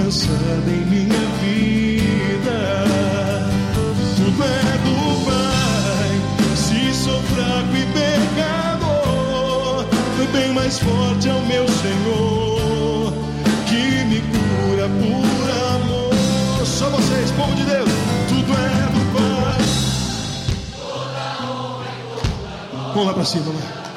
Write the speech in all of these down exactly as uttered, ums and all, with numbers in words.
alcançada em minha vida. Tudo é do Pai. Se sou fraco e pecador, foi bem mais forte ao meu Senhor, que me cura por amor. Só vocês, povo de Deus. Tudo é do Pai. Vamos lá pra cima, vai.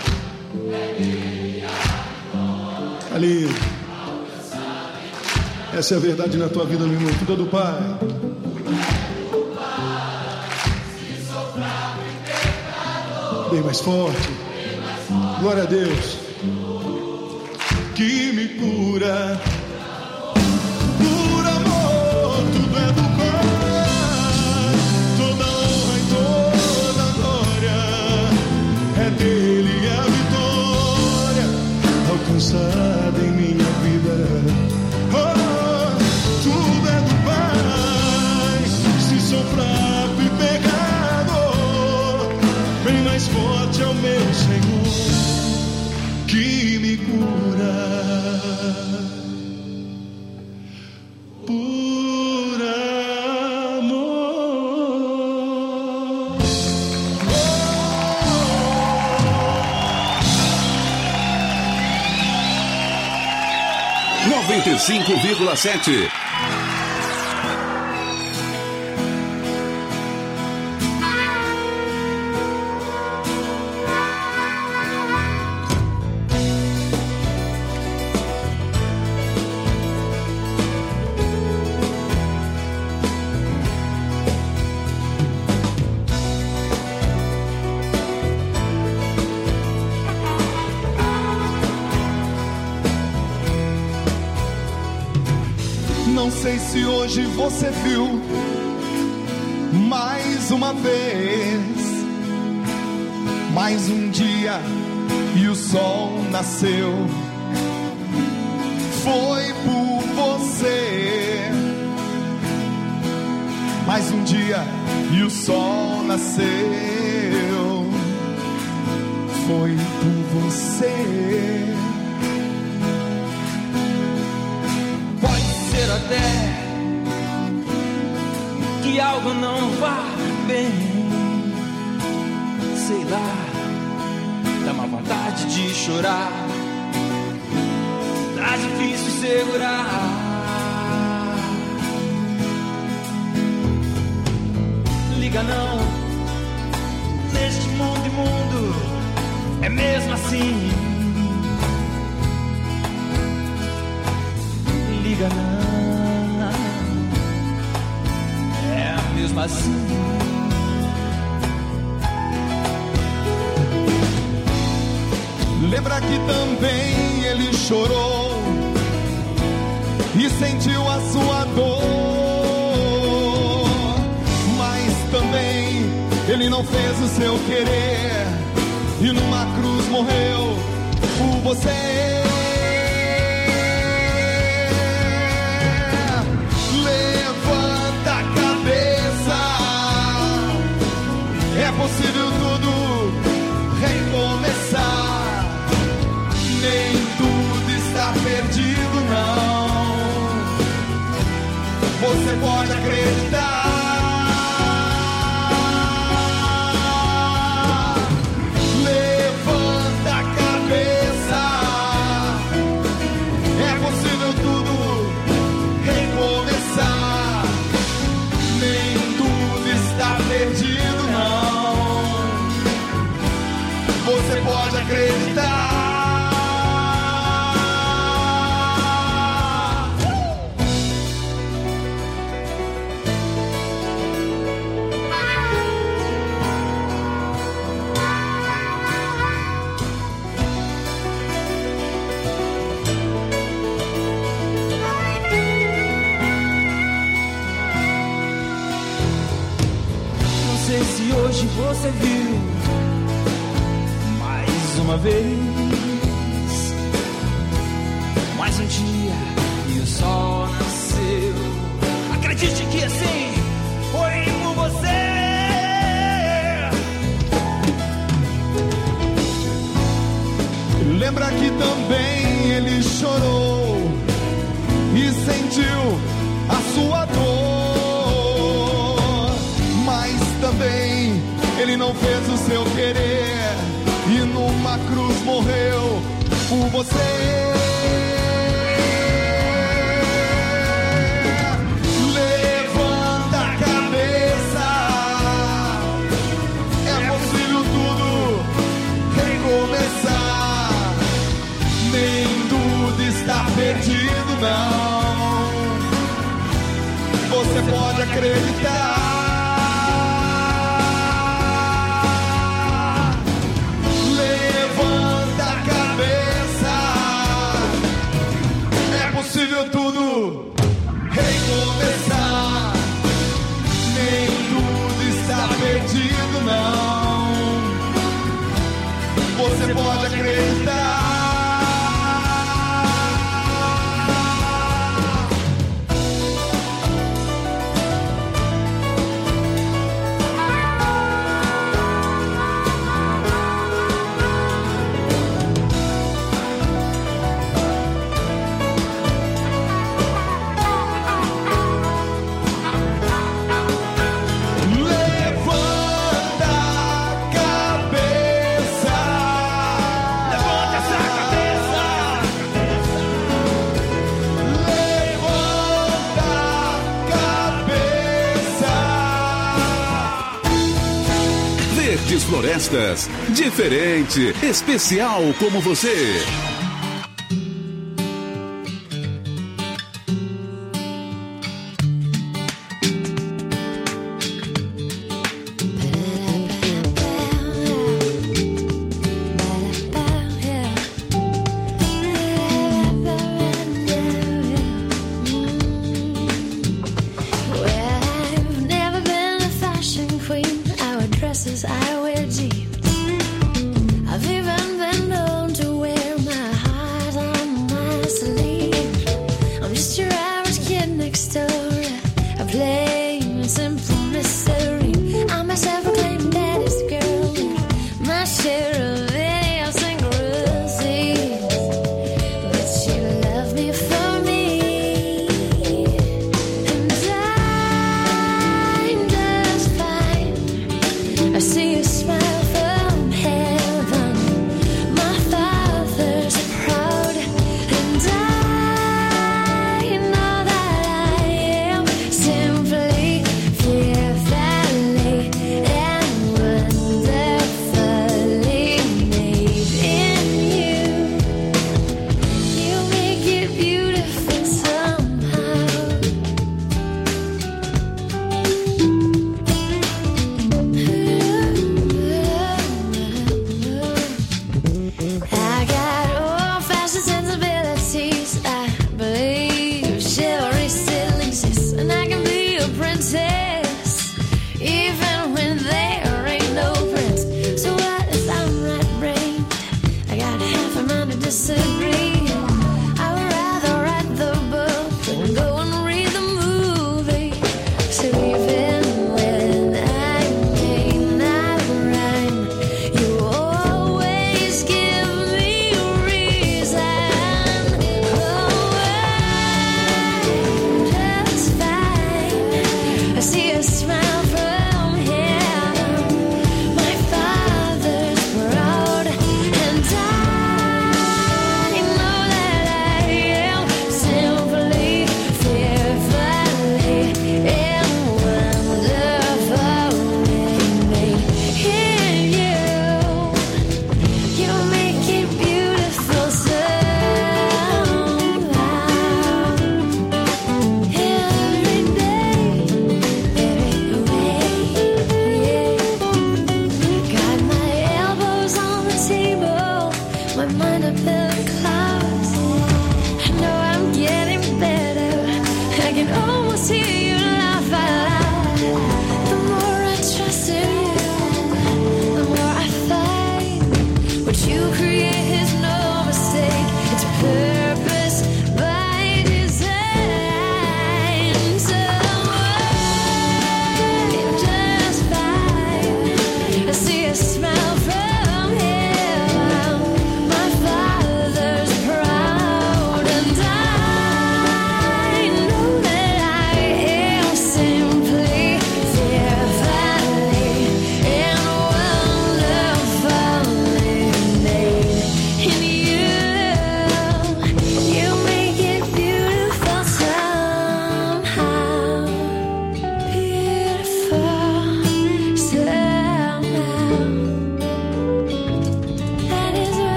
Ali. Essa é a verdade na tua vida, meu irmão. Tudo é do Pai. Bem mais forte. Glória a Deus. Que me cura. Por amor, tudo é do Pai. Toda honra e toda glória é dele a vitória alcançada em minha vida. Tudo é do Pai. Se sou fraco e pecador, bem mais forte é o meu Senhor, que me cura por amor. noventa e cinco vírgula sete. Não sei se hoje você viu mais uma vez, mais um dia e o sol nasceu. Foi por você. Mais um dia e o sol nasceu. Foi por você. Até que algo não vá bem, sei lá, dá uma vontade de chorar, tá difícil segurar. Liga não, neste mundo imundo é mesmo assim. Liga não, é mesmo assim. Lembra que também ele chorou e sentiu a sua dor, mas também ele não fez o seu querer e numa cruz morreu por você. É possível tudo recomeçar, nem tudo está perdido não. Você pode acreditar. Levanta a cabeça. É possível tudo recomeçar, nem tudo está perdido não. Você pode acreditar. Não sei se hoje você viu uma vez, mais um dia e o sol nasceu. Acredite que assim foi por você. Lembra que também ele chorou e sentiu a sua dor, mas também Ele não fez o seu querer e numa cruz morreu por você. Levanta a cabeça, é possível tudo recomeçar, nem tudo está perdido não, você pode acreditar. Tudo recomeçar, nem tudo está perdido não, você pode acreditar. Florestas, diferente, especial como você. I see a smile from heaven.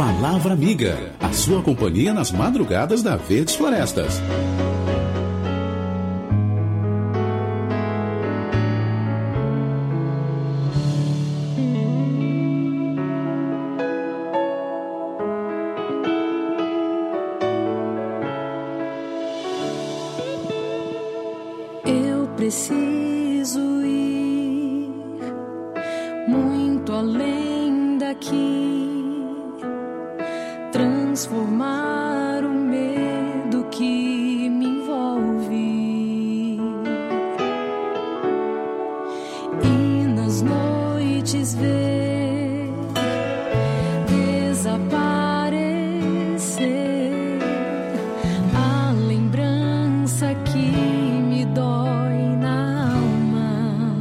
Palavra Amiga, a sua companhia nas madrugadas da Verdes Florestas. Eu preciso ir muito além daqui, transformar o medo que me envolve, e nas noites ver desaparecer a lembrança que me dói na alma,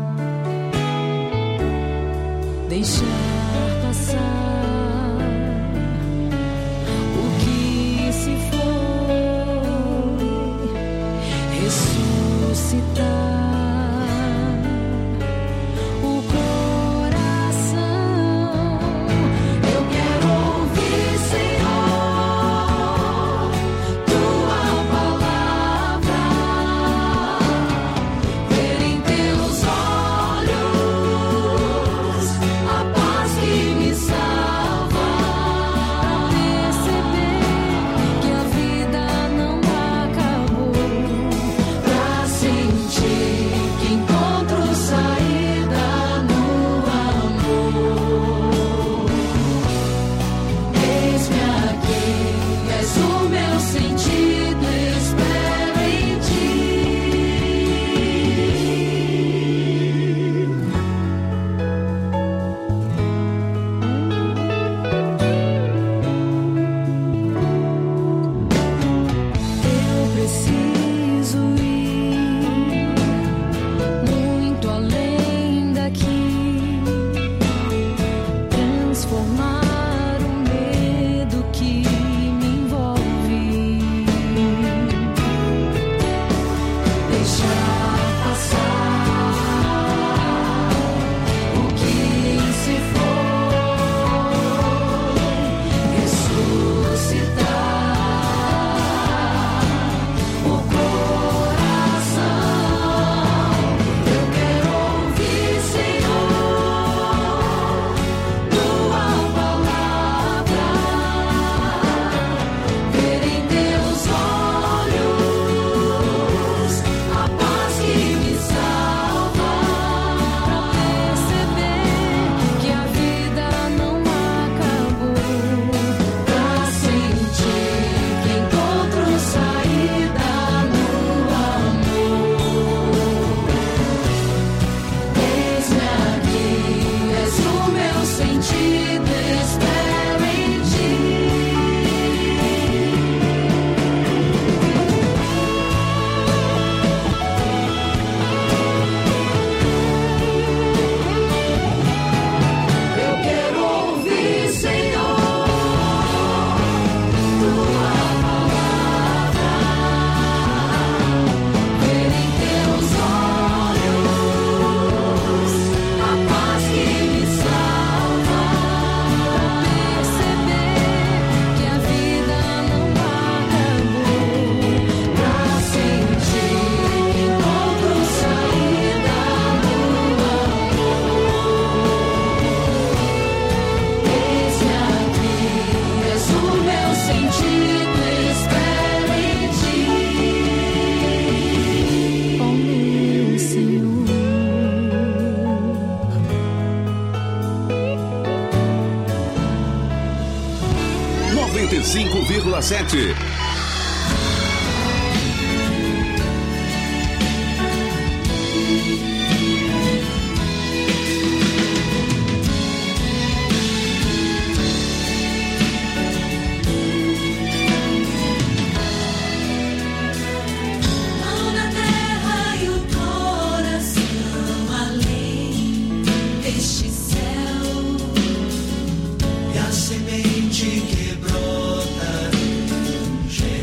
deixar passar noventa e cinco vírgula sete. Semente que brota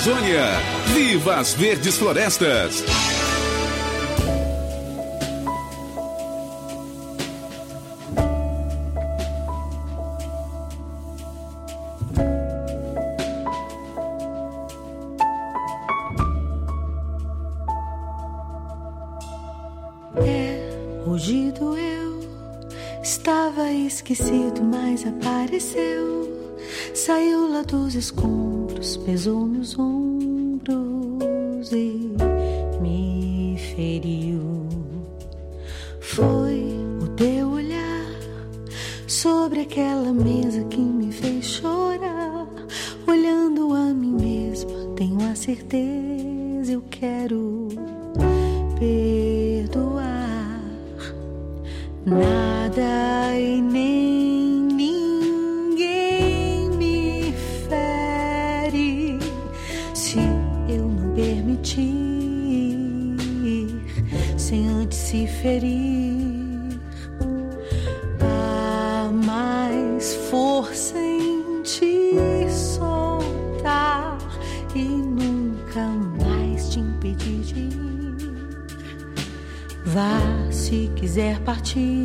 Amazônia. Viva as Verdes Florestas. Hoje doeu, estava esquecido, mas apareceu. Saiu lá dos escombros, pesou meus ombros e me feriu. Foi o teu olhar sobre aquela mesa que me fez chorar. Olhando a mim mesma, tenho a certeza, eu quero perdoar. Nada e nem ninguém me fere se eu não permitir, sem antes se ferir. Há mais força em te soltar e nunca mais te impedir de ir. Vá se quiser partir.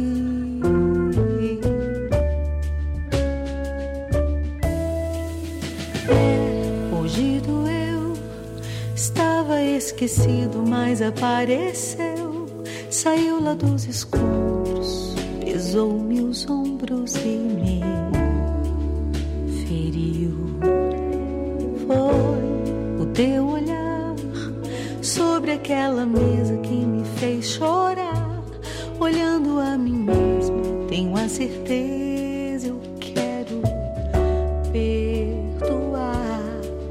Hoje doeu, estava esquecido, mas apareceu. Saiu lá dos escombros, pesou meus ombros e me feriu. Foi o teu olhar sobre aquela mesa que me fez chorar. Olhando a mim mesma, tenho a certeza, eu quero perdoar.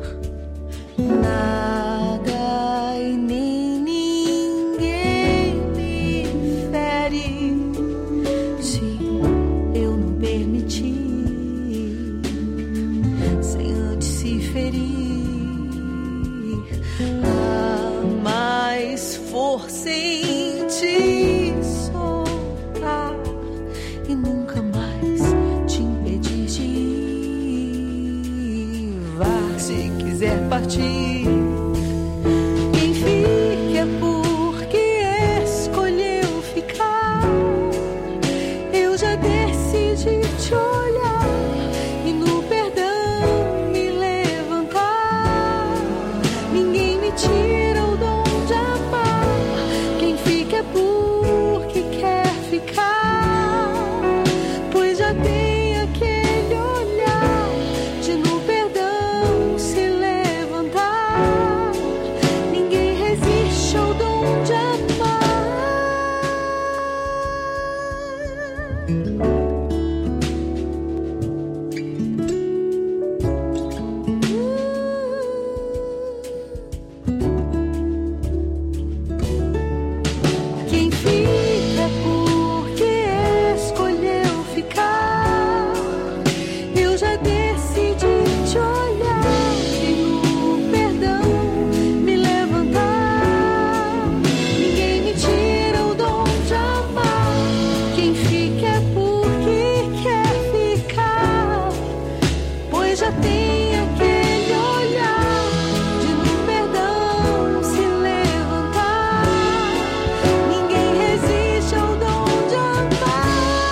Nada e nem ninguém me fere se eu não permitir, sem antes se ferir. Há mais força em ti soltar e nunca mais te impedir de ir. Vá se quiser partir. Quem fica é porque escolheu ficar. Eu já decidi te olhar e no perdão me levantar. Ninguém me tira o dom de amar. Quem fica é porque quer ficar, pois já tem aquele olhar de no perdão se levantar. Ninguém resiste ao dom de amar. Quem fica é porque escolheu ficar. Eu já decidi te olhar e no perdão me levantar. Ninguém me tira o dom de amar. Quem fica é porque quer ficar, pois já tem aquele olhar de no perdão se levantar. Ninguém resiste ao dom de amar.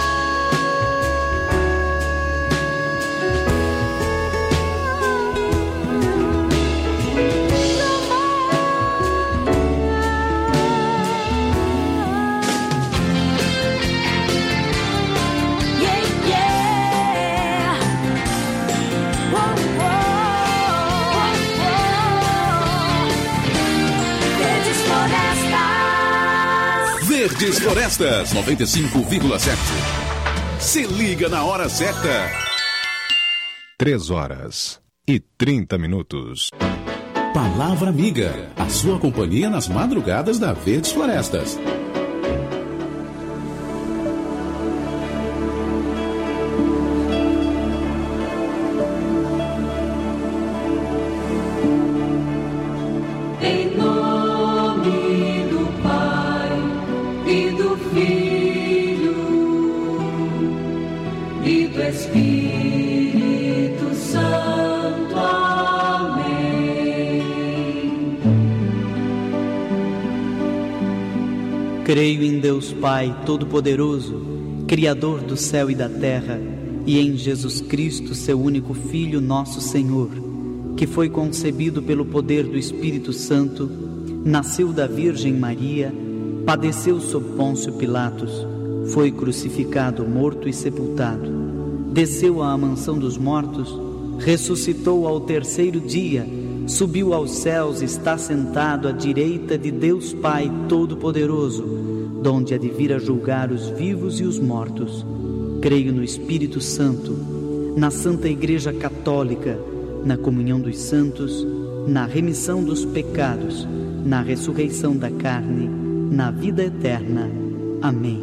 Yeah, yeah. Whoa, whoa, whoa. Verdes Florestas. Verdes Florestas noventa e cinco vírgula sete. Se liga na hora certa. Três horas e trinta minutos. Palavra Amiga, a sua companhia nas madrugadas da Verdes Florestas. Em nome do Pai e do Filho e do Espírito Santo. Amém. Creio em Deus Pai Todo-Poderoso, Criador do céu e da terra, e em Jesus Cristo, seu único Filho, nosso Senhor, que foi concebido pelo poder do Espírito Santo, nasceu da Virgem Maria, padeceu sob Pôncio Pilatos, foi crucificado, morto e sepultado, desceu à mansão dos mortos, ressuscitou ao terceiro dia, subiu aos céus e está sentado à direita de Deus Pai Todo-Poderoso, donde há de vir a julgar os vivos e os mortos. Creio no Espírito Santo, na Santa Igreja Católica, na comunhão dos santos, na remissão dos pecados, na ressurreição da carne, na vida eterna. Amém.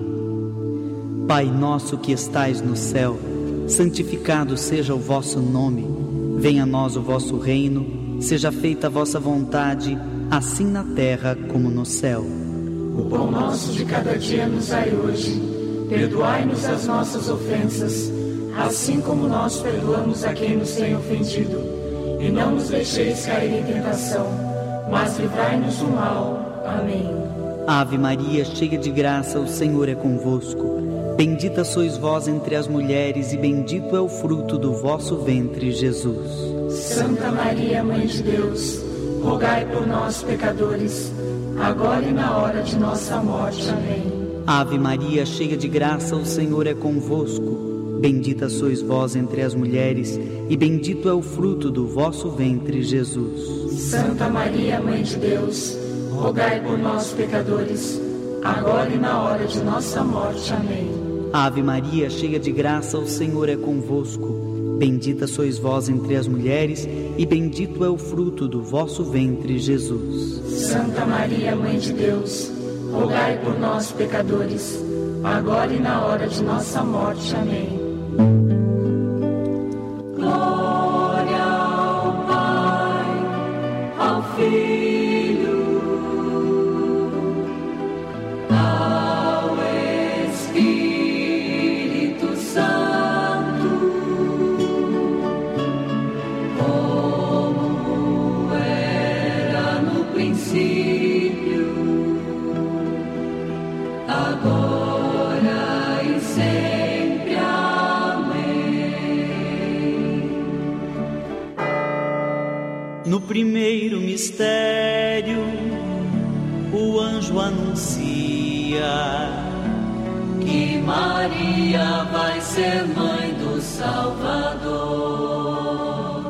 Pai nosso que estais no céu, santificado seja o vosso nome. Venha a nós o vosso reino, seja feita a vossa vontade, assim na terra como no céu. O pão nosso de cada dia nos dai hoje. Perdoai-nos as nossas ofensas, assim como nós perdoamos a quem nos tem ofendido. E não nos deixeis cair em tentação, mas livrai-nos do mal. Amém. Ave Maria, cheia de graça, o Senhor é convosco. Bendita sois vós entre as mulheres, e bendito é o fruto do vosso ventre, Jesus. Santa Maria, Mãe de Deus, rogai por nós, pecadores, agora e na hora de nossa morte. Amém. Ave Maria, cheia de graça, o Senhor é convosco. Bendita sois vós entre as mulheres, e bendito é o fruto do vosso ventre, Jesus. Santa Maria, Mãe de Deus, rogai por nós, pecadores, agora e na hora de nossa morte. Amém. Ave Maria, cheia de graça, o Senhor é convosco. Bendita sois vós entre as mulheres, e bendito é o fruto do vosso ventre, Jesus. Santa Maria, Mãe de Deus, rogai por nós, pecadores, agora e na hora de nossa morte. Amém. Glória ao Pai, ao Filho, ao Espírito Santo, como era no princípio, agora e sempre. Amém. No primeiro mistério, o anjo anuncia que Maria vai ser mãe do Salvador.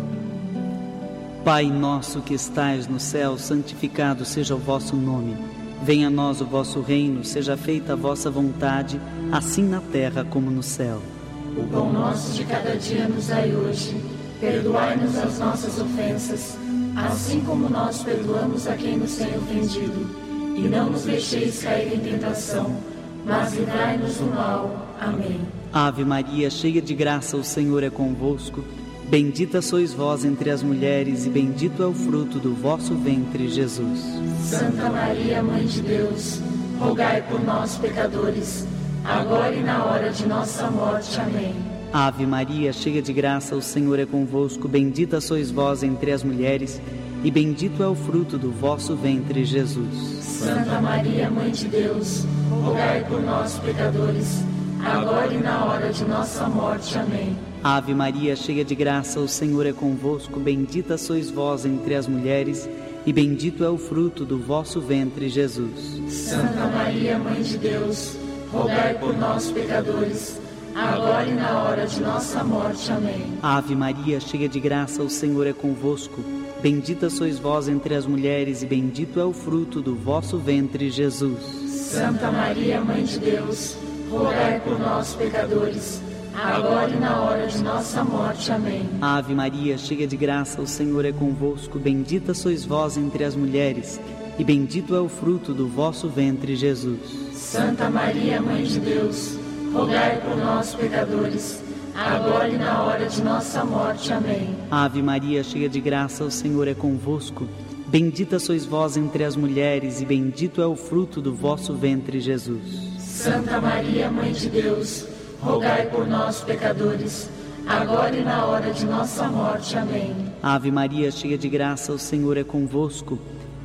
Pai nosso que estais no céu, santificado seja o vosso nome. Venha a nós o vosso reino, seja feita a vossa vontade, assim na terra como no céu. O pão nosso de cada dia nos dai hoje. Perdoai-nos as nossas ofensas, assim como nós perdoamos a quem nos tem ofendido. E não nos deixeis cair em tentação, mas livrai-nos do mal. Amém. Ave Maria, cheia de graça, o Senhor é convosco. Bendita sois vós entre as mulheres, e bendito é o fruto do vosso ventre, Jesus. Santa Maria, Mãe de Deus, rogai por nós, pecadores, agora e na hora de nossa morte. Amém. Ave Maria, cheia de graça, o Senhor é convosco. Bendita sois vós entre as mulheres, e bendito é o fruto do vosso ventre, Jesus. Santa Maria, Mãe de Deus, rogai por nós, pecadores, agora e na hora de nossa morte. Amém. Ave Maria, cheia de graça, o Senhor é convosco. Bendita sois vós entre as mulheres, e bendito é o fruto do vosso ventre, Jesus. Santa Maria, Mãe de Deus, rogai por nós, pecadores, agora e na hora de nossa morte. Amém. Ave Maria, cheia de graça, o Senhor é convosco. Bendita sois vós entre as mulheres, e bendito é o fruto do vosso ventre, Jesus. Santa Maria, Mãe de Deus, rogai por nós, pecadores, agora e na hora de nossa morte. Amém. Ave Maria, cheia de graça, o Senhor é convosco. Bendita sois vós entre as mulheres, e bendito é o fruto do vosso ventre, Jesus. Santa Maria, Mãe de Deus, rogai por nós, pecadores, agora e na hora de nossa morte. Amém. Ave Maria, cheia de graça, o Senhor é convosco. Bendita sois vós entre as mulheres, e bendito é o fruto do vosso ventre, Jesus. Santa Maria, Mãe de Deus, rogai por nós, pecadores, agora e na hora de nossa morte. Amém. Ave Maria, cheia de graça, o Senhor é convosco.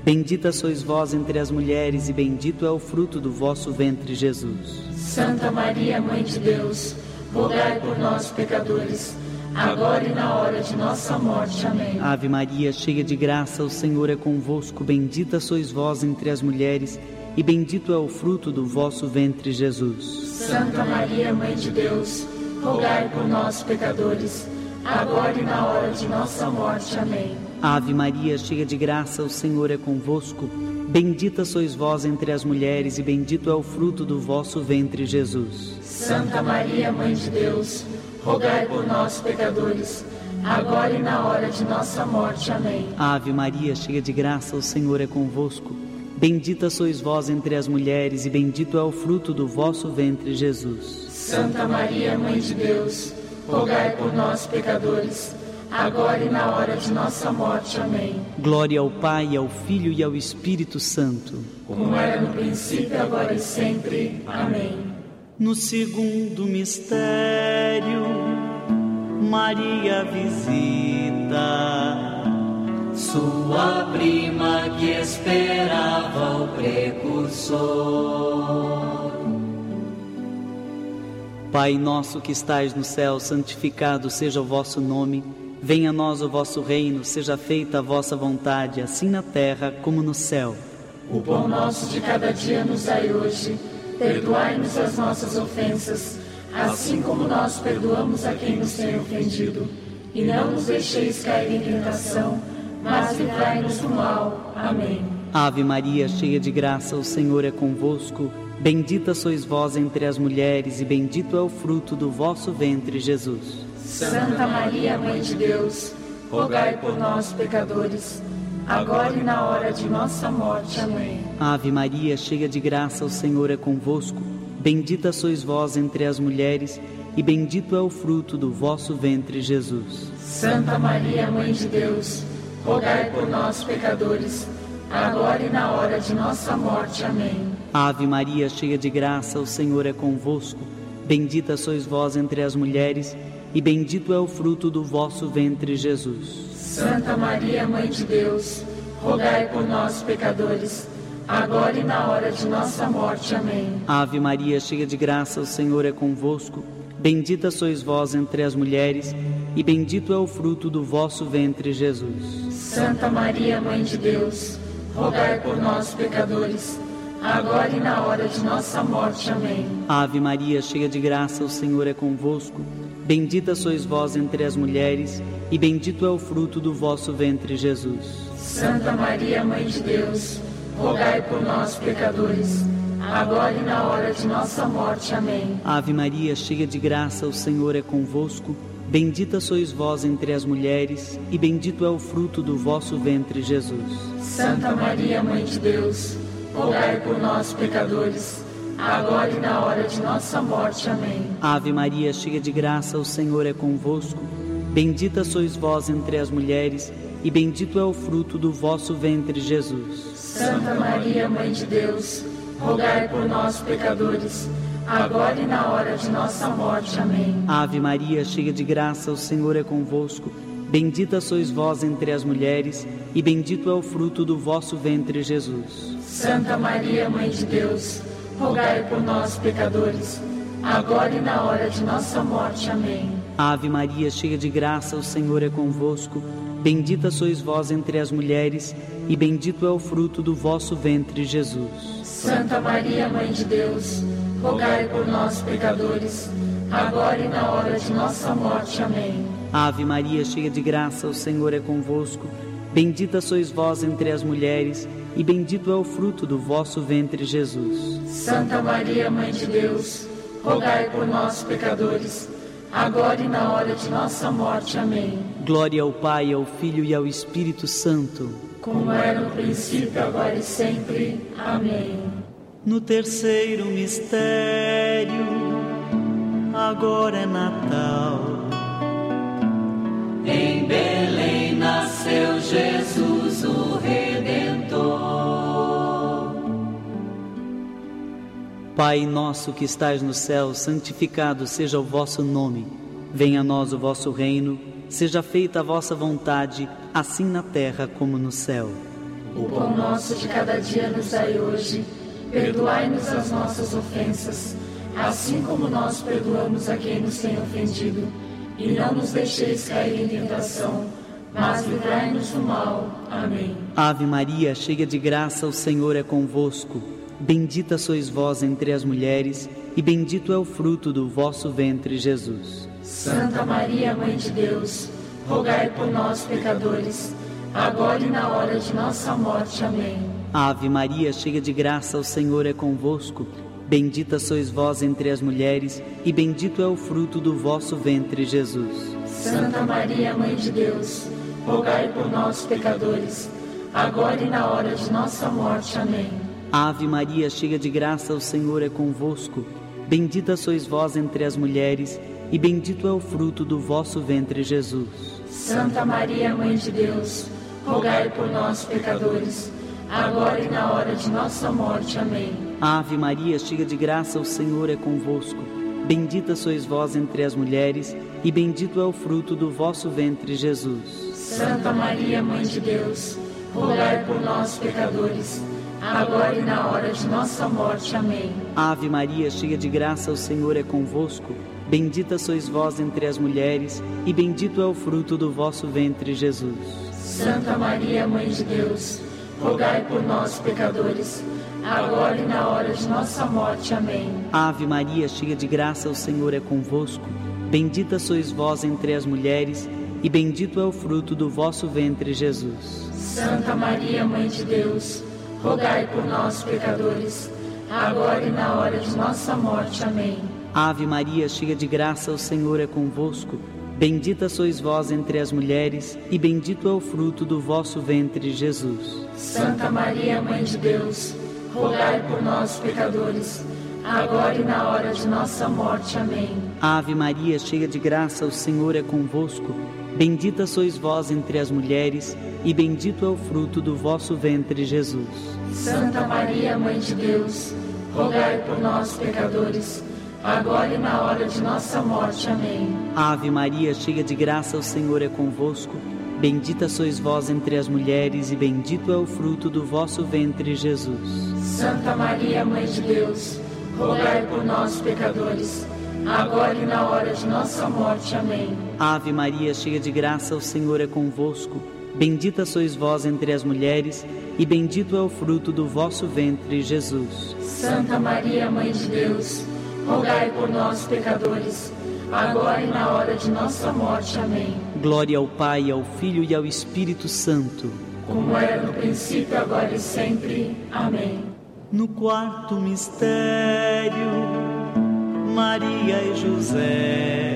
Bendita sois vós entre as mulheres, e bendito é o fruto do vosso ventre, Jesus. Santa Maria, Mãe de Deus, rogai por nós, pecadores, agora e na hora de nossa morte. Amém. Ave Maria, cheia de graça, o Senhor é convosco. Bendita sois vós entre as mulheres, e bendito é o fruto do vosso ventre, Jesus. Santa Maria, Mãe de Deus, rogai por nós, pecadores, agora e na hora de nossa morte. Amém. Ave Maria, cheia de graça, o Senhor é convosco. Bendita sois vós entre as mulheres, e bendito é o fruto do vosso ventre, Jesus. Santa Maria, Mãe de Deus, rogai por nós, pecadores, agora e na hora de nossa morte. Amém. Ave Maria, cheia de graça, o Senhor é convosco. Bendita sois vós entre as mulheres, e bendito é o fruto do vosso ventre, Jesus. Santa Maria, Mãe de Deus, rogai por nós, pecadores, agora e na hora de nossa morte. Amém. Glória ao Pai, ao Filho e ao Espírito Santo, como era no princípio, agora e sempre. Amém. No segundo mistério, Maria visita sua prima que esperava o precursor. Pai nosso que estais no céu, santificado seja o vosso nome. Venha a nós o vosso reino, seja feita a vossa vontade, assim na terra como no céu. O pão nosso de cada dia nos dai hoje. Perdoai-nos as nossas ofensas, assim como nós perdoamos a quem nos tem ofendido. E não nos deixeis cair em tentação, mas livrai-nos do mal. Amém. Ave Maria, cheia de graça, o Senhor é convosco. Bendita sois vós entre as mulheres, e bendito é o fruto do vosso ventre, Jesus. Santa Maria, Mãe de Deus, rogai por nós, pecadores, agora e na hora de nossa morte. Amém. Ave Maria, cheia de graça, o Senhor é convosco. Bendita sois vós entre as mulheres, e bendito é o fruto do vosso ventre, Jesus. Santa Maria, Mãe de Deus, rogai por nós, pecadores, agora e na hora de nossa morte. Amém. Ave Maria, cheia de graça, o Senhor é convosco. Bendita sois vós entre as mulheres, e bendito é o fruto do vosso ventre, Jesus. Santa Maria, Mãe de Deus, rogai por nós, pecadores, agora e na hora de nossa morte. Amém. Ave Maria, cheia de graça, o Senhor é convosco. Bendita sois vós entre as mulheres, e bendito é o fruto do vosso ventre, Jesus. Santa Maria, Mãe de Deus, rogai por nós, pecadores, agora e na hora de nossa morte. Amém. Ave Maria, cheia de graça, o Senhor é convosco. Bendita sois vós entre as mulheres, e bendito é o fruto do vosso ventre, Jesus. Santa Maria, Mãe de Deus, rogai por nós, pecadores, agora e na hora de nossa morte. Amém. Ave Maria, cheia de graça, o Senhor é convosco. Bendita sois vós entre as mulheres, e bendito é o fruto do vosso ventre, Jesus. Santa Maria, Mãe de Deus, rogai por nós, pecadores, agora e na hora de nossa morte. Amém. Ave Maria, cheia de graça, o Senhor é convosco. Bendita sois vós entre as mulheres, e bendito é o fruto do vosso ventre, Jesus. Santa Maria, Mãe de Deus, rogai por nós, pecadores, agora e na hora de nossa morte. Amém. Ave Maria, cheia de graça, o Senhor é convosco. Bendita sois vós entre as mulheres, e bendito é o fruto do vosso ventre, Jesus. Santa Maria, Mãe de Deus, rogai por nós, pecadores, agora e na hora de nossa morte. Amém. Ave Maria, cheia de graça, o Senhor é convosco. Bendita sois vós entre as mulheres, e bendito é o fruto do vosso ventre, Jesus. Santa Maria, Mãe de Deus, rogai por nós, pecadores, agora e na hora de nossa morte. Amém. Ave Maria, cheia de graça, o Senhor é convosco. Bendita sois vós entre as mulheres, e bendito é o fruto do vosso ventre, Jesus. Santa Maria, Mãe de Deus, rogai por nós, pecadores, agora e na hora de nossa morte. Amém. Glória ao Pai, ao Filho e ao Espírito Santo, como era no princípio, agora e sempre. Amém. No terceiro mistério, agora é Natal. Em Belém nasceu Jesus, o Redentor. Pai nosso que estais no céu, santificado seja o vosso nome. Venha a nós o vosso reino, seja feita a vossa vontade, assim na terra como no céu. O pão nosso de cada dia nos dai hoje. Perdoai-nos as nossas ofensas, assim como nós perdoamos a quem nos tem ofendido. E não nos deixeis cair em tentação, mas livrai-nos do mal. Amém. Ave Maria, cheia de graça, o Senhor é convosco. Bendita sois vós entre as mulheres, e bendito é o fruto do vosso ventre, Jesus. Santa Maria, Mãe de Deus, rogai por nós, pecadores, agora e na hora de nossa morte. Amém. Ave Maria, cheia de graça, o Senhor é convosco. Bendita sois vós entre as mulheres, e bendito é o fruto do vosso ventre, Jesus. Santa Maria, Mãe de Deus, rogai por nós, pecadores, agora e na hora de nossa morte. Amém. Ave Maria, cheia de graça, o Senhor é convosco. Bendita sois vós entre as mulheres, e bendito é o fruto do vosso ventre, Jesus. Santa Maria, Mãe de Deus, rogai por nós, pecadores, agora e na hora de nossa morte. Amém. Ave Maria, cheia de graça, o Senhor é convosco. Bendita sois vós entre as mulheres, e bendito é o fruto do vosso ventre, Jesus. Santa Maria, Mãe de Deus, rogai por nós, pecadores, agora e na hora de nossa morte. Amém. Ave Maria, cheia de graça, o Senhor é convosco. Bendita sois vós entre as mulheres, e bendito é o fruto do vosso ventre, Jesus. Santa Maria, Mãe de Deus, rogai por nós, pecadores, agora e na hora de nossa morte. Amém. Ave Maria, cheia de graça, o Senhor é convosco. Bendita sois vós entre as mulheres, e bendito é o fruto do vosso ventre, Jesus. Santa Maria, Mãe de Deus, rogai por nós, pecadores, agora e na hora de nossa morte. Amém. Ave Maria, cheia de graça, o Senhor é convosco. Bendita sois vós entre as mulheres, e bendito é o fruto do vosso ventre, Jesus. Santa Maria, Mãe de Deus, rogai por nós, pecadores, agora e na hora de nossa morte. Amém. Ave Maria, cheia de graça, o Senhor é convosco. Bendita sois vós entre as mulheres, e bendito é o fruto do vosso ventre, Jesus. Santa Maria, Mãe de Deus, rogai por nós, pecadores, agora e na hora de nossa morte. Amém. Ave Maria, cheia de graça, o Senhor é convosco. Bendita sois vós entre as mulheres, e bendito é o fruto do vosso ventre, Jesus. Santa Maria, Mãe de Deus, rogai por nós, pecadores, agora e na hora de nossa morte. Amém. Ave Maria, cheia de graça, o Senhor é convosco. Bendita sois vós entre as mulheres, e bendito é o fruto do vosso ventre, Jesus. Santa Maria, Mãe de Deus, rogai por nós, pecadores, agora e na hora de nossa morte. Amém. Glória ao Pai, ao Filho e ao Espírito Santo, como era no princípio, agora e sempre. Amém. No quarto mistério, Maria e José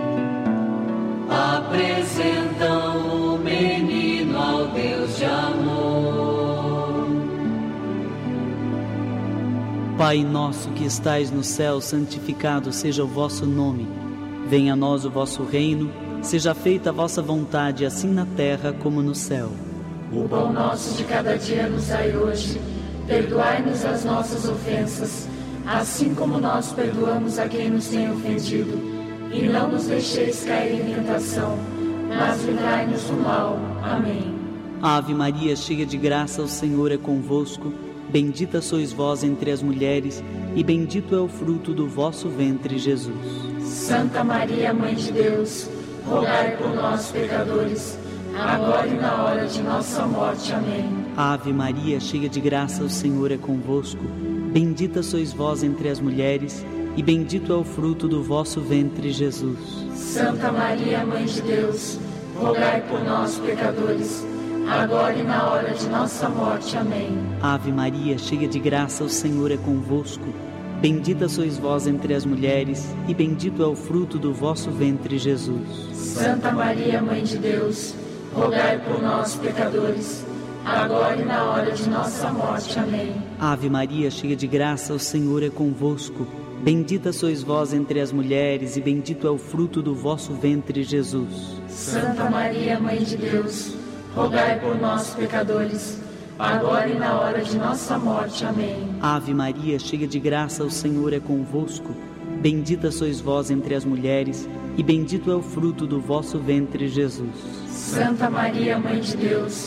apresentam o menino ao Deus de amor. Pai nosso que estais no céu, santificado seja o vosso nome. Venha a nós o vosso reino, seja feita a vossa vontade, assim na terra como no céu. O pão nosso de cada dia nos dai hoje. Perdoai-nos as nossas ofensas, assim como nós perdoamos a quem nos tem ofendido. E não nos deixeis cair em tentação, mas livrai-nos do mal. Amém. Ave Maria, cheia de graça, o Senhor é convosco. Bendita sois vós entre as mulheres, e bendito é o fruto do vosso ventre, Jesus. Santa Maria, Mãe de Deus, rogai por nós, pecadores, agora e na hora de nossa morte. Amém. Ave Maria, cheia de graça, o Senhor é convosco. Bendita sois vós entre as mulheres, e bendito é o fruto do vosso ventre, Jesus. Santa Maria, Mãe de Deus, rogai por nós, pecadores, agora e na hora de nossa morte. Amém. Ave Maria, cheia de graça, o Senhor é convosco. Bendita sois vós entre as mulheres, e bendito é o fruto do vosso ventre, Jesus. Santa Maria, Mãe de Deus, rogai por nós, pecadores, agora e na hora de nossa morte. Amém. Ave Maria, cheia de graça, o Senhor é convosco. Bendita sois vós entre as mulheres, e bendito é o fruto do vosso ventre, Jesus. Santa Maria, Mãe de Deus, rogai por nós, pecadores, agora e na hora de nossa morte. Amém. Ave Maria, cheia de graça, o Senhor é convosco. Bendita sois vós entre as mulheres, e bendito é o fruto do vosso ventre, Jesus. Santa Maria, Mãe de Deus,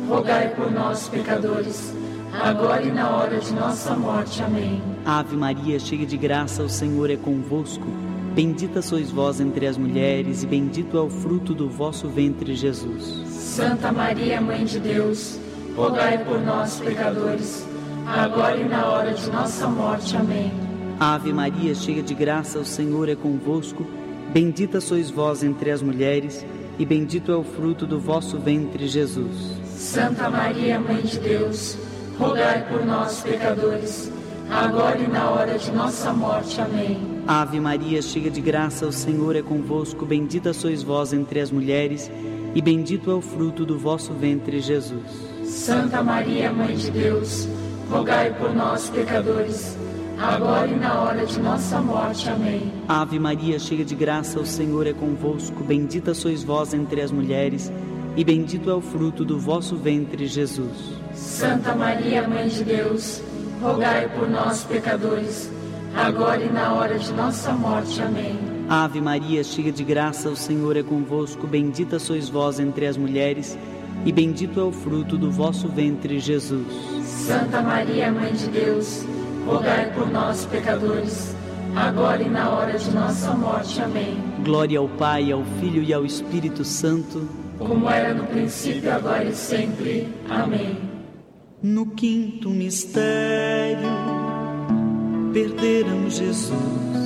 rogai por nós, pecadores, agora e na hora de nossa morte. Amém. Ave Maria, cheia de graça, o Senhor é convosco. Bendita sois vós entre as mulheres, e bendito é o fruto do vosso ventre, Jesus. Santa Maria, Mãe de Deus, rogai por nós, pecadores, agora e na hora de nossa morte. Amém. Ave Maria, cheia de graça, o Senhor é convosco. Bendita sois vós entre as mulheres, e bendito é o fruto do vosso ventre, Jesus. Santa Maria, Mãe de Deus, rogai por nós, pecadores, agora e na hora de nossa morte. Amém. Ave Maria, cheia de graça, o Senhor é convosco. Bendita sois vós entre as mulheres, e bendito é o fruto do vosso ventre, Jesus. Santa Maria, Mãe de Deus, rogai por nós, pecadores, agora e na hora de nossa morte. Amém. Ave Maria, cheia de graça, o Senhor é convosco. Bendita sois vós entre as mulheres, e bendito é o fruto do vosso ventre, Jesus. Santa Maria, Mãe de Deus, rogai por nós, pecadores, agora e na hora de nossa morte. Amém. Ave Maria, cheia de graça, o Senhor é convosco. Bendita sois vós entre as mulheres, e bendito é o fruto do vosso ventre, Jesus. Santa Maria, Mãe de Deus, rogai por nós, pecadores, agora e na hora de nossa morte. Amém. Glória ao Pai, ao Filho e ao Espírito Santo, como era no princípio, agora e sempre. Amém. No quinto mistério, perderam Jesus.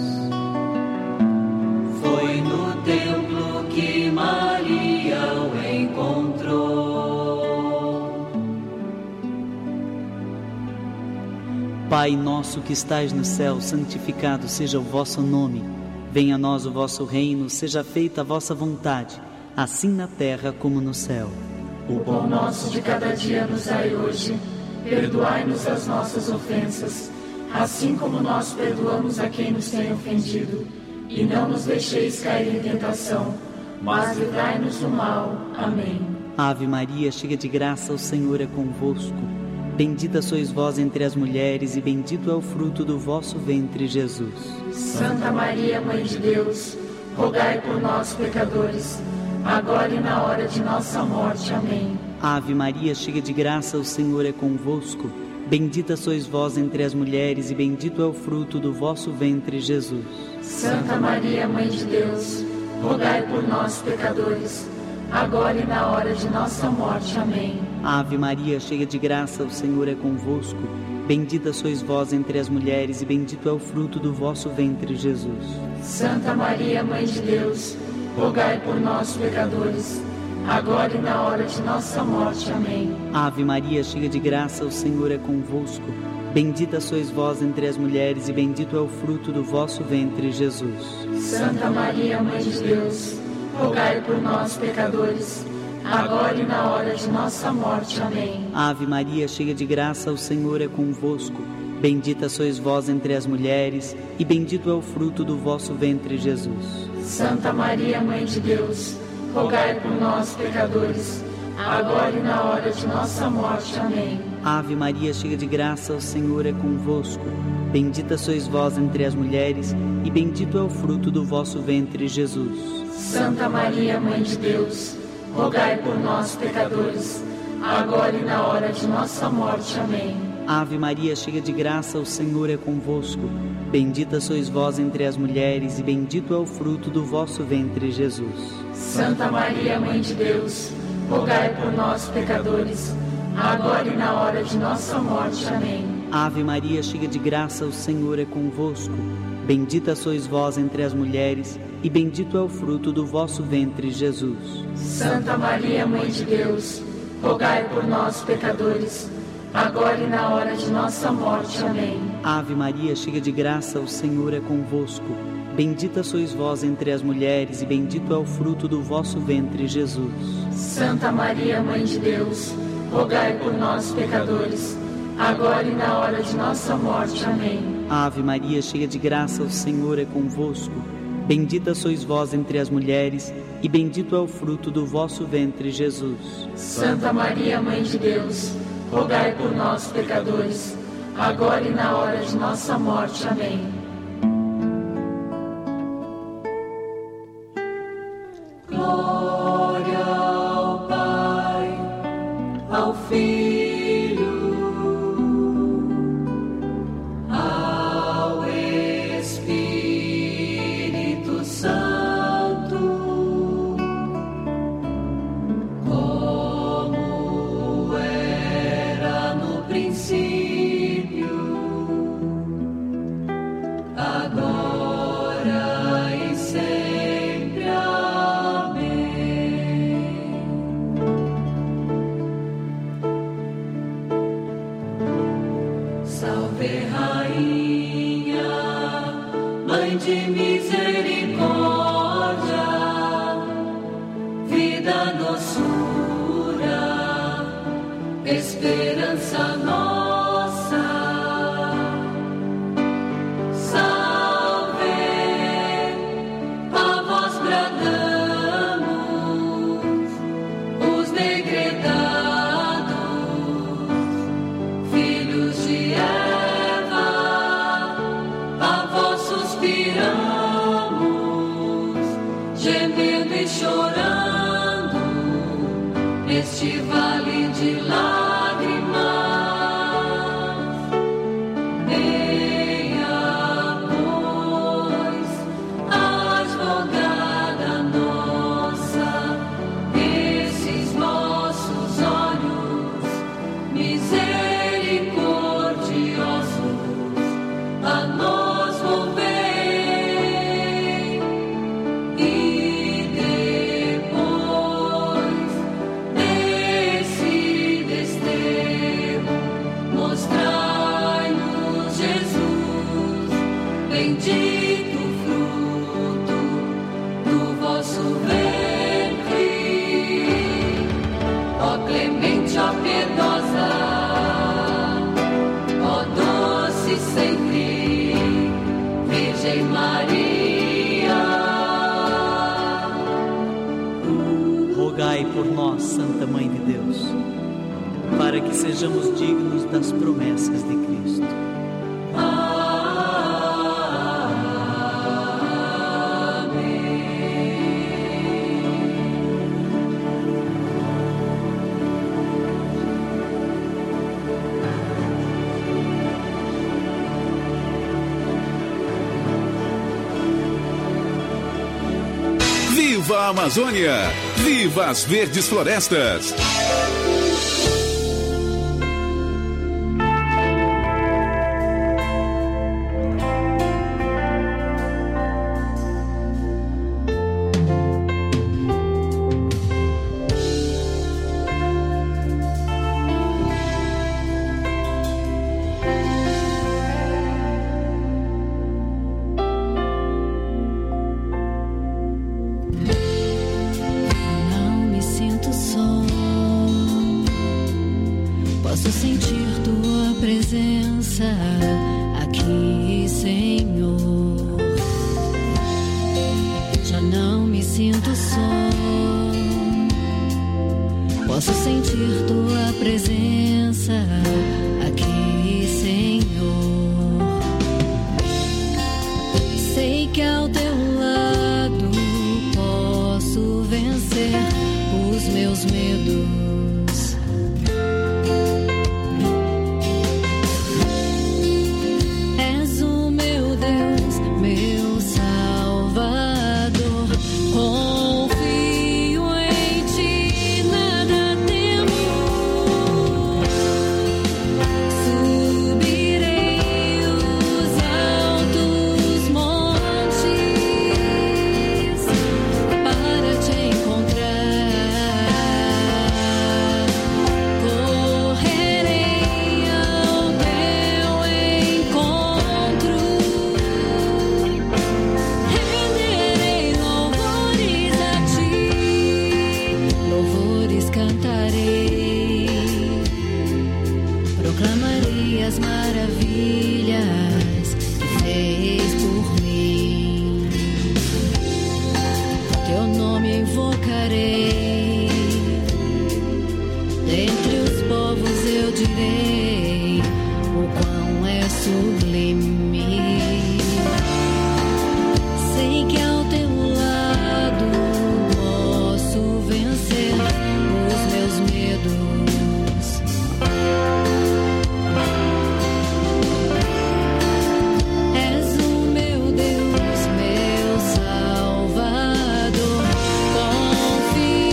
Foi no templo que Maria o encontrou. Pai nosso que estais no céu, santificado seja o vosso nome. Venha a nós o vosso reino, seja feita a vossa vontade, assim na terra como no céu. O pão nosso de cada dia nos dai hoje. Perdoai-nos as nossas ofensas, assim como nós perdoamos a quem nos tem ofendido. E não nos deixeis cair em tentação, mas livrai-nos do mal. Amém. Ave Maria, cheia de graça, o Senhor é convosco. Bendita sois vós entre as mulheres, e bendito é o fruto do vosso ventre, Jesus. Santa Maria, Mãe de Deus, rogai por nós, pecadores, agora e na hora de nossa morte. Amém. Ave Maria, cheia de graça, o Senhor é convosco. Bendita sois vós entre as mulheres, e bendito é o fruto do vosso ventre, Jesus. Santa Maria, Mãe de Deus, rogai por nós, pecadores, agora e na hora de nossa morte. Amém. Ave Maria, cheia de graça, o Senhor é convosco. Bendita sois vós entre as mulheres, e bendito é o fruto do vosso ventre, Jesus. Santa Maria, Mãe de Deus, rogai por nós, pecadores, agora e na hora de nossa morte. Amém. Ave Maria, cheia de graça, o Senhor é convosco. Bendita sois vós entre as mulheres, e bendito é o fruto do vosso ventre, Jesus. Santa Maria, Mãe de Deus, rogai por nós, pecadores, agora e na hora de nossa morte. Amém. Ave Maria, cheia de graça, o Senhor é convosco. Bendita sois vós entre as mulheres, e bendito é o fruto do vosso ventre, Jesus. Santa Maria, Mãe de Deus, rogai por nós, pecadores, agora e na hora de nossa morte. Amém. Ave Maria, cheia de graça, o Senhor é convosco. Bendita sois vós entre as mulheres, e bendito é o fruto do vosso ventre, Jesus. Santa Maria, Mãe de Deus, rogai por nós, pecadores, agora e na hora de nossa morte. Amém. Ave Maria, cheia de graça, o Senhor é convosco. Bendita sois vós entre as mulheres, e bendito é o fruto do vosso ventre, Jesus. Santa Maria, Mãe de Deus, rogai por nós, pecadores, agora e na hora de nossa morte. Amém. Ave Maria, cheia de graça, o Senhor é convosco. Bendita sois vós entre as mulheres, e bendito é o fruto do vosso ventre, Jesus. Santa Maria, Mãe de Deus, rogai por nós, pecadores, agora e na hora de nossa morte. Amém. Ave Maria, cheia de graça, o Senhor é convosco. Bendita sois vós entre as mulheres, e bendito é o fruto do vosso ventre, Jesus. Santa Maria, Mãe de Deus, rogai por nós, pecadores, agora e na hora de nossa morte. Amém. Ave Maria, cheia de graça, o Senhor é convosco. Bendita sois vós entre as mulheres, e bendito é o fruto do vosso ventre, Jesus. Santa Maria, Mãe de Deus, rogai por nós, pecadores, agora e na hora de nossa morte. Amém. Glória ao Pai, ao agora e sempre. Amém. Salve, Rainha, Mãe de misericórdia, vida, doçura, esperança nossa. Salve, a vós bradamos, os degredados, filhos de Eva, a vós suspiramos, gemendo e chorando neste vale de lágrimas. Venha, pois, advogada nossa, esses nossos olhos misericordiosos a nós volvei. E depois desse desterro, mostrai-nos Jesus, bendito fruto do vosso ventre. Ó clemente, ó piedosa, ó doce sempre Virgem Maria. Rogai por nós, Santa Mãe de Deus, para que sejamos dignos das promessas de Cristo. Viva a Amazônia! Viva as verdes florestas! Não me sinto só, posso sentir tua presença aqui, Senhor. Já não me sinto só, posso sentir tua presença aqui, Senhor. Sei que ao teu lado posso vencer os meus medos. És o meu Deus, meu Salvador. Confio em ti, nada temo. Subirei os altos montes para te encontrar. Correrei ao teu encontro. Renderei louvores a ti, louvores cantarei. Proclamarei as maravilhas que fez por mim. Teu nome invocarei. Dentre os povos eu direi o quão é sublime. Sei que ao teu lado posso vencer os meus medos. És o meu Deus, meu Salvador. Confio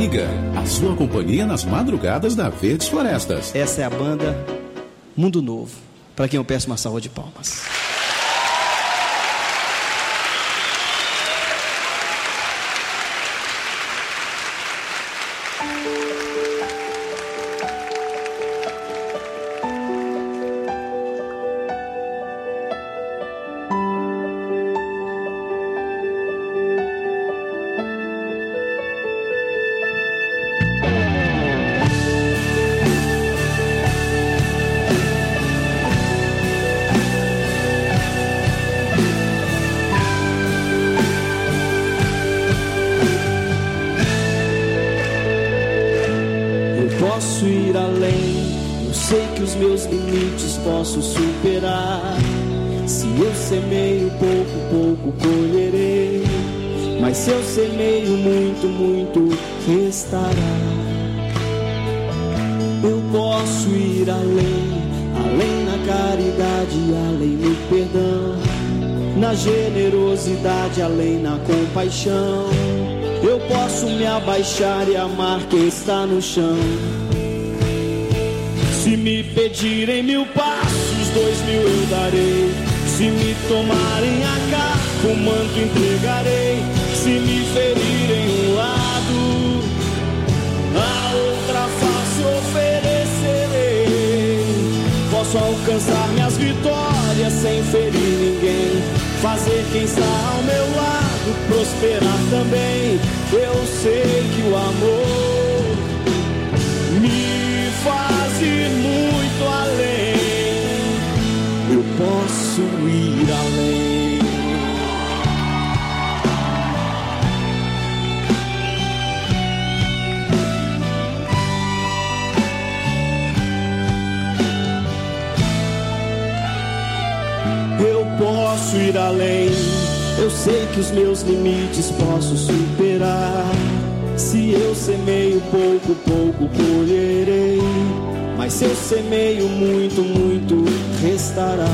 Liga, a sua companhia nas madrugadas da Verdes Florestas. Essa é a banda Mundo Novo, para quem eu peço uma salva de palmas. Posso ir além, eu sei que os meus limites posso superar. Se eu semeio pouco, pouco colherei. Mas se eu semeio muito, muito restará. Eu posso ir além, além na caridade, além no perdão, na generosidade, além na compaixão. Eu posso me abaixar e amar quem está no chão. Se me pedirem mil passos, dois mil eu darei. Se me tomarem a capa, o manto entregarei. Se me ferirem um lado, a outra face oferecerei. Posso alcançar minhas vitórias sem ferir ninguém, fazer quem está ao meu lado prosperar também. Eu sei que o amor me faz ir muito além. Eu posso ir além. Eu posso ir além. Eu sei que os meus limites posso superar. Se eu semeio pouco, pouco colherei. Mas se eu semeio muito, muito restará.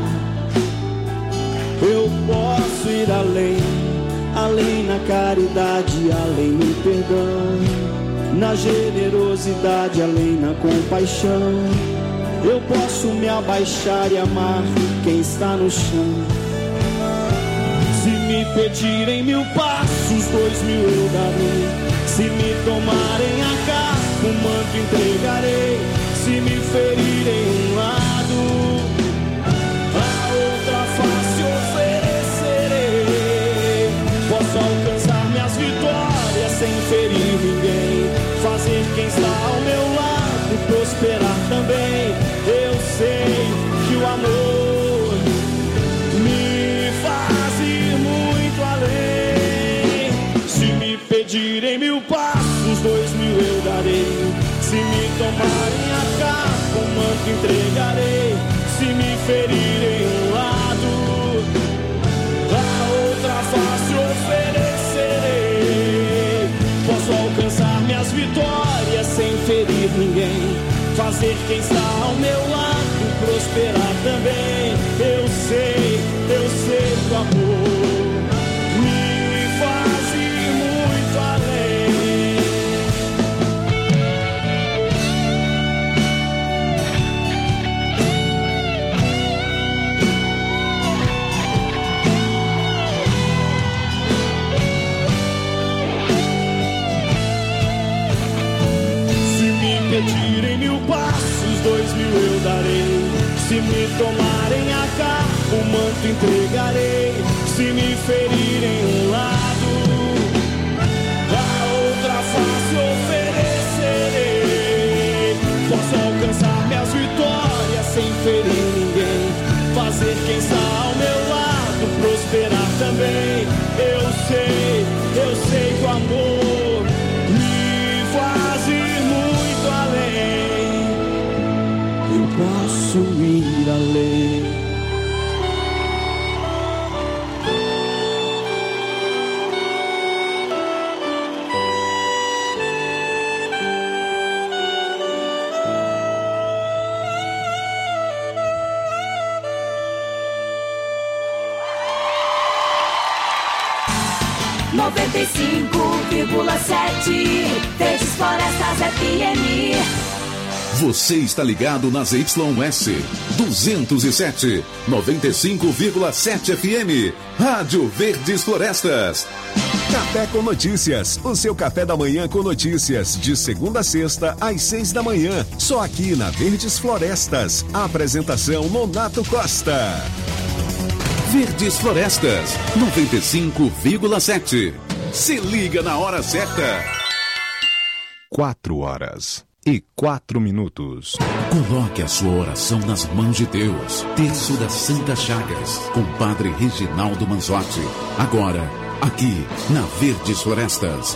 Eu posso ir além, além na caridade, além no perdão, na generosidade, além na compaixão. Eu posso me abaixar e amar quem está no chão. Se me pedirem mil passos, dois mil eu darei. Se me tomarem a capa, o manto entregarei. Se me ferirem um lado, a outra face oferecerei. Posso alcançar minhas vitórias sem ferir ninguém, fazer quem está ao meu lado prosperar também. Eu sei que o amor me faz ir muito além. Se me pedirem mil passos, dois mil eu darei. Se me tomarem a capa, o manto entregarei. Se me ferirem um lado, a outra face oferecerei. Posso alcançar minhas vitórias sem ferir ninguém, fazer quem está ao meu lado prosperar também. Eu sei, eu sei que o amor me faz ir muito além. Pedirem mil passos, dois mil eu darei. Se me tomarem a capa, o manto entregarei. Se me ferirem um lado, a outra face oferecerei. Posso alcançar minhas vitórias sem ferir ninguém, fazer quem está ao meu lado prosperar também. Eu sei, eu sei que o amor me faz ir muito além. Eu posso ir além. noventa e cinco vírgula sete. Verdes Florestas F M. Você está ligado nas Y S duzentos e sete, noventa e cinco vírgula sete F M. Rádio Verdes Florestas. Café com Notícias, o seu café da manhã com notícias, de segunda a sexta, às seis da manhã, só aqui na Verdes Florestas. A apresentação Nonato Costa. Verdes Florestas, noventa e cinco vírgula sete. Se liga na hora certa. Quatro horas e quatro minutos. Coloque a sua oração nas mãos de Deus. Terço das Santas Chagas, com Padre Reginaldo Manzotti. Agora, aqui na Verdes Florestas.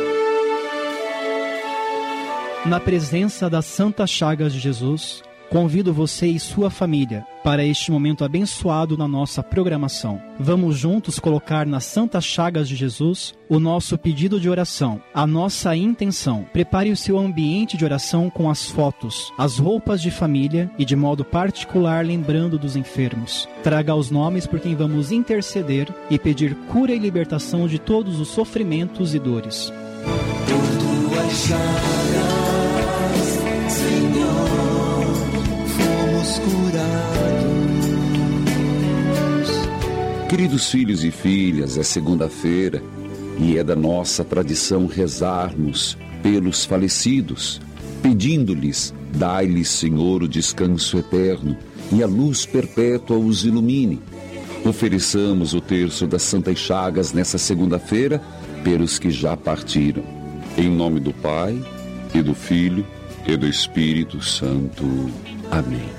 Na presença das Santas Chagas de Jesus, convido você e sua família para este momento abençoado na nossa programação. Vamos juntos colocar nas Santas Chagas de Jesus o nosso pedido de oração, a nossa intenção. Prepare o seu ambiente de oração com as fotos, as roupas de família e de modo particular lembrando dos enfermos. Traga os nomes por quem vamos interceder e pedir cura e libertação de todos os sofrimentos e dores. Por tuas chagas, Senhor, fomos curados. Queridos filhos e filhas, é segunda-feira e é da nossa tradição rezarmos pelos falecidos, pedindo-lhes, dai-lhes, Senhor, o descanso eterno e a luz perpétua os ilumine. Ofereçamos o terço das Santas Chagas nessa segunda-feira pelos que já partiram. Em nome do Pai, e do Filho, e do Espírito Santo. Amém.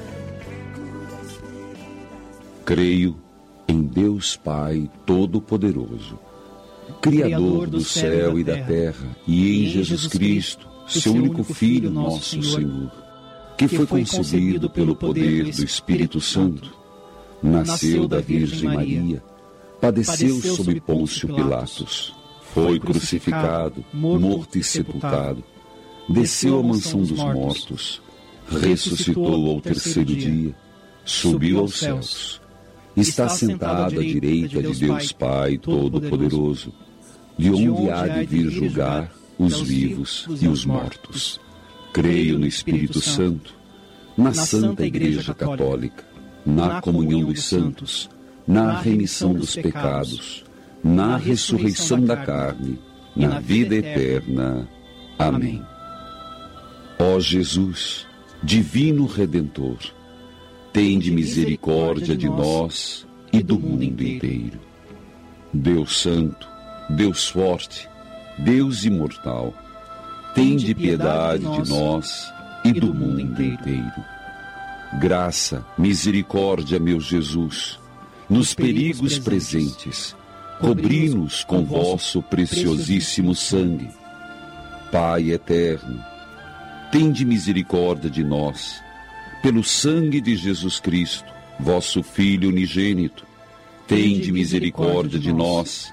Creio em Deus Pai Todo-Poderoso, Criador do céu e da terra, e em Jesus Cristo, seu único Filho, nosso Senhor, que foi concebido pelo poder do Espírito Santo, nasceu da Virgem Maria, padeceu sob Pôncio Pilatos, foi crucificado, morto e sepultado, desceu à mansão dos mortos, ressuscitou ao terceiro dia, subiu aos céus, está sentado à direita de Deus Pai Todo-Poderoso, de onde há de vir julgar os vivos e os mortos. Creio no Espírito Santo, na Santa Igreja Católica, na comunhão dos santos, na remissão dos pecados, na ressurreição da carne, na vida eterna. Amém. Ó Jesus, Divino Redentor, tende misericórdia de nós e do mundo inteiro. Deus Santo, Deus Forte, Deus Imortal, tende piedade de nós e do mundo inteiro. Graça, misericórdia, meu Jesus, nos perigos presentes, cobri-nos com vosso preciosíssimo sangue. Pai eterno, tende misericórdia de nós, pelo sangue de Jesus Cristo, vosso Filho unigênito, tende misericórdia de nós,